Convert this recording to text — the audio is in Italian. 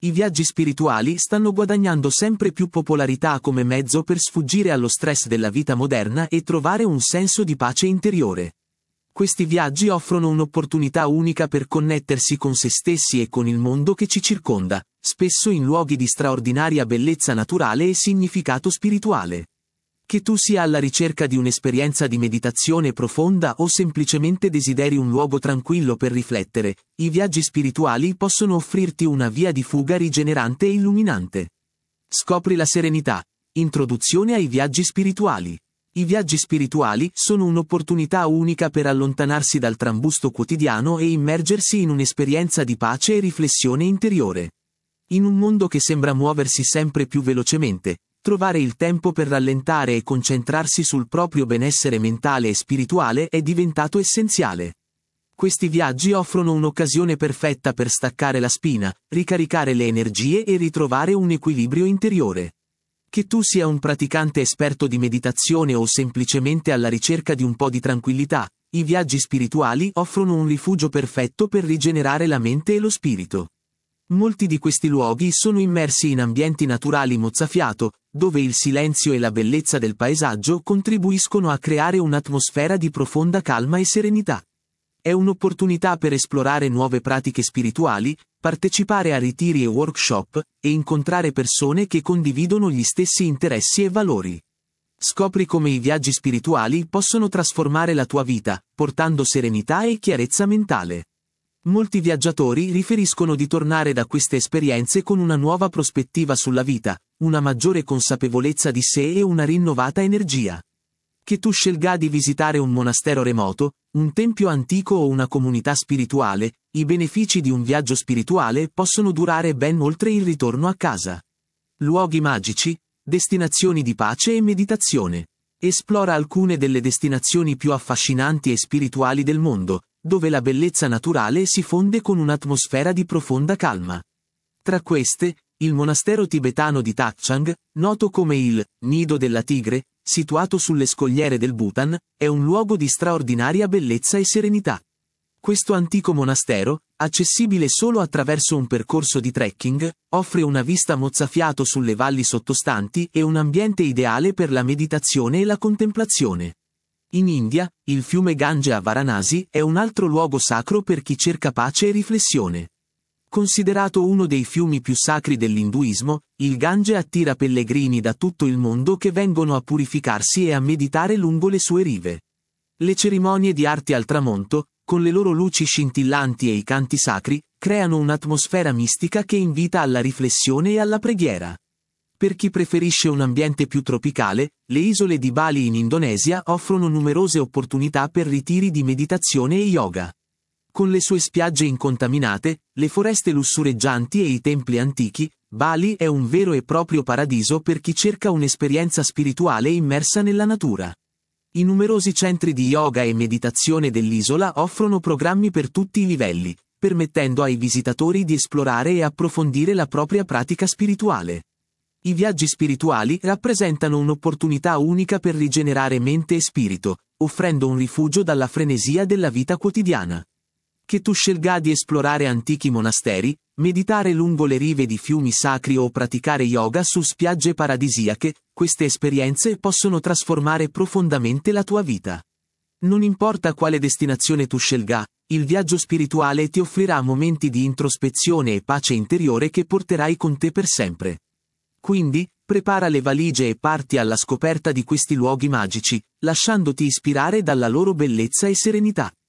I viaggi spirituali stanno guadagnando sempre più popolarità come mezzo per sfuggire allo stress della vita moderna e trovare un senso di pace interiore. Questi viaggi offrono un'opportunità unica per connettersi con se stessi e con il mondo che ci circonda, spesso in luoghi di straordinaria bellezza naturale e significato spirituale. Che tu sia alla ricerca di un'esperienza di meditazione profonda o semplicemente desideri un luogo tranquillo per riflettere, i viaggi spirituali possono offrirti una via di fuga rigenerante e illuminante. Scopri la serenità. Introduzione ai viaggi spirituali. I viaggi spirituali sono un'opportunità unica per allontanarsi dal trambusto quotidiano e immergersi in un'esperienza di pace e riflessione interiore. In un mondo che sembra muoversi sempre più velocemente, trovare il tempo per rallentare e concentrarsi sul proprio benessere mentale e spirituale è diventato essenziale. Questi viaggi offrono un'occasione perfetta per staccare la spina, ricaricare le energie e ritrovare un equilibrio interiore. Che tu sia un praticante esperto di meditazione o semplicemente alla ricerca di un po' di tranquillità, i viaggi spirituali offrono un rifugio perfetto per rigenerare la mente e lo spirito. Molti di questi luoghi sono immersi in ambienti naturali mozzafiato, dove il silenzio e la bellezza del paesaggio contribuiscono a creare un'atmosfera di profonda calma e serenità. È un'opportunità per esplorare nuove pratiche spirituali, partecipare a ritiri e workshop, e incontrare persone che condividono gli stessi interessi e valori. Scopri come i viaggi spirituali possono trasformare la tua vita, portando serenità e chiarezza mentale. Molti viaggiatori riferiscono di tornare da queste esperienze con una nuova prospettiva sulla vita, una maggiore consapevolezza di sé e una rinnovata energia. Che tu scelga di visitare un monastero remoto, un tempio antico o una comunità spirituale, i benefici di un viaggio spirituale possono durare ben oltre il ritorno a casa. Luoghi magici, destinazioni di pace e meditazione. Esplora alcune delle destinazioni più affascinanti e spirituali del mondo, dove la bellezza naturale si fonde con un'atmosfera di profonda calma. Tra queste, il monastero tibetano di Takchang, noto come il Nido della Tigre, situato sulle scogliere del Bhutan, è un luogo di straordinaria bellezza e serenità. Questo antico monastero, accessibile solo attraverso un percorso di trekking, offre una vista mozzafiato sulle valli sottostanti e un ambiente ideale per la meditazione e la contemplazione. In India, il fiume Gange a Varanasi è un altro luogo sacro per chi cerca pace e riflessione. Considerato uno dei fiumi più sacri dell'induismo, il Gange attira pellegrini da tutto il mondo che vengono a purificarsi e a meditare lungo le sue rive. Le cerimonie di arti al tramonto, con le loro luci scintillanti e i canti sacri, creano un'atmosfera mistica che invita alla riflessione e alla preghiera. Per chi preferisce un ambiente più tropicale, le isole di Bali in Indonesia offrono numerose opportunità per ritiri di meditazione e yoga. Con le sue spiagge incontaminate, le foreste lussureggianti e i templi antichi, Bali è un vero e proprio paradiso per chi cerca un'esperienza spirituale immersa nella natura. I numerosi centri di yoga e meditazione dell'isola offrono programmi per tutti i livelli, permettendo ai visitatori di esplorare e approfondire la propria pratica spirituale. I viaggi spirituali rappresentano un'opportunità unica per rigenerare mente e spirito, offrendo un rifugio dalla frenesia della vita quotidiana. Che tu scelga di esplorare antichi monasteri, meditare lungo le rive di fiumi sacri o praticare yoga su spiagge paradisiache, queste esperienze possono trasformare profondamente la tua vita. Non importa quale destinazione tu scelga, il viaggio spirituale ti offrirà momenti di introspezione e pace interiore che porterai con te per sempre. Quindi, prepara le valigie e parti alla scoperta di questi luoghi magici, lasciandoti ispirare dalla loro bellezza e serenità.